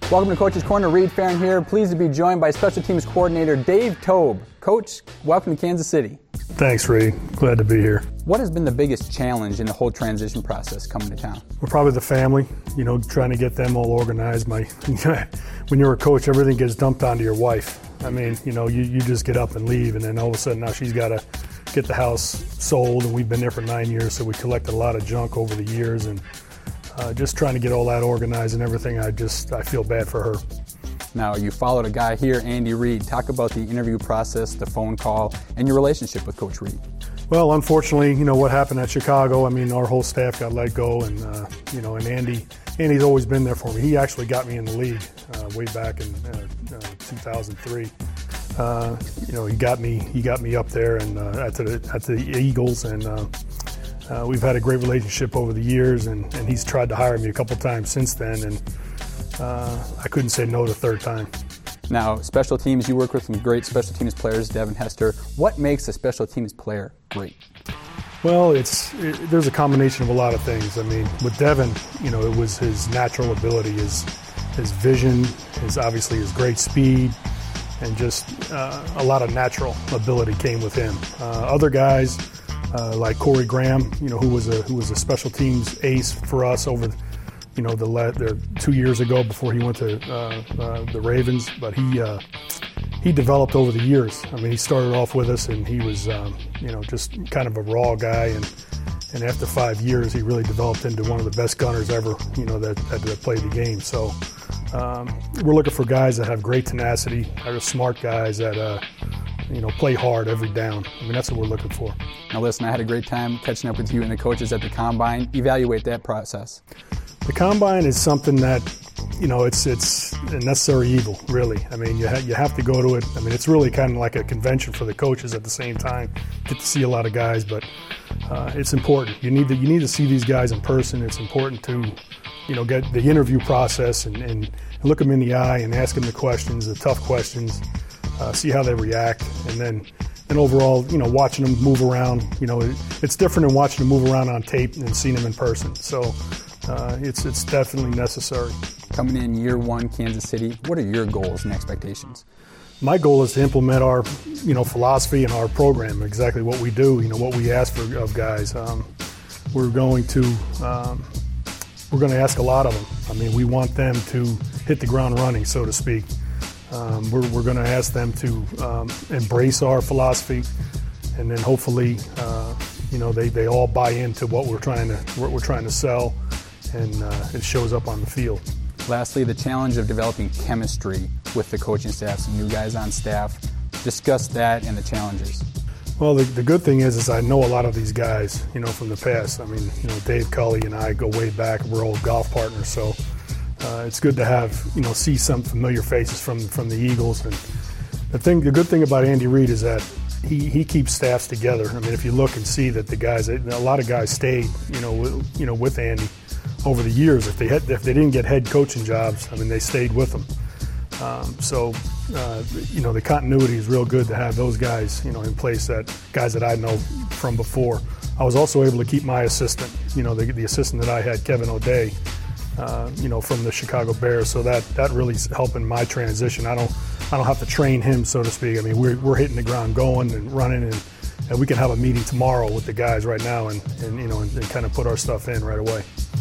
Welcome to Coach's Corner. Reed Farron here. Pleased to be joined by Special Teams Coordinator Dave Toub. Coach, welcome to Kansas City. Thanks, Reed. Glad to be here. What has been the biggest challenge in the whole transition process coming to town? Well, probably the family, trying to get them all organized. When you're a coach, everything gets dumped onto your wife. I mean, you just get up and leave, and then all of a sudden now she's got to get the house sold, and we've been there for 9 years, so we collected a lot of junk over the years, and just trying to get all that organized and everything, I feel bad for her. Now, you followed a guy here, Andy Reid. Talk about the interview process, the phone call, and your relationship with Coach Reid. Well, unfortunately, what happened at Chicago, our whole staff got let go, and Andy's always been there for me. He actually got me in the league way back in 2003. He got me up there and at the Eagles, and we've had a great relationship over the years, and he's tried to hire me a couple times since then, and I couldn't say no the third time. Now, special teams, you work with some great special teams players, Devin Hester. What makes a special teams player great? Well, there's a combination of a lot of things. With Devin, it was his natural ability, his vision, obviously his great speed, and just a lot of natural ability came with him. Other guys like Corey Graham, who was a special teams ace for us over the 2 years ago before he went to the Ravens, but he developed over the years. he started off with us, and he was just kind of a raw guy, and after 5 years he really developed into one of the best gunners ever that played the game. So we're looking for guys that have great tenacity, that are smart guys that play hard every down. That's what we're looking for. Now listen, I had a great time catching up with you and the coaches at the Combine. Evaluate that process. The Combine is something that, it's a necessary evil, really. You have to go to it. It's really kind of like a convention for the coaches at the same time. Get to see a lot of guys, but it's important. You need to see these guys in person. It's important to, get the interview process and look them in the eye and ask them the questions, the tough questions, see how they react, and then overall, watching them move around, it's different than watching them move around on tape and seeing them in person. So it's definitely necessary. Coming in year one, Kansas City, what are your goals and expectations? My goal is to implement our, philosophy and our program, exactly what we do, what we ask of guys. We're going to ask a lot of them. We want them to hit the ground running, so to speak. We're going to ask them to embrace our philosophy, and then hopefully, they all buy into what we're trying to sell, and it shows up on the field. Lastly, the challenge of developing chemistry with the coaching staff, some new guys on staff. Discuss that and the challenges. Well, the good thing is I know a lot of these guys, from the past. Dave Cully and I go way back. We're old golf partners, so it's good to have, see some familiar faces from the Eagles. And the good thing about Andy Reid is that he keeps staffs together. If you look and see that a lot of guys stayed, with Andy over the years. If they didn't get head coaching jobs, they stayed with him. The continuity is real good to have those guys, in place, guys that I know from before. I was also able to keep my assistant, the assistant that I had, Kevin O'Day, from the Chicago Bears. So that really is helping my transition. I don't have to train him, so to speak. We're hitting the ground going and running, and we can have a meeting tomorrow with the guys right now and kind of put our stuff in right away.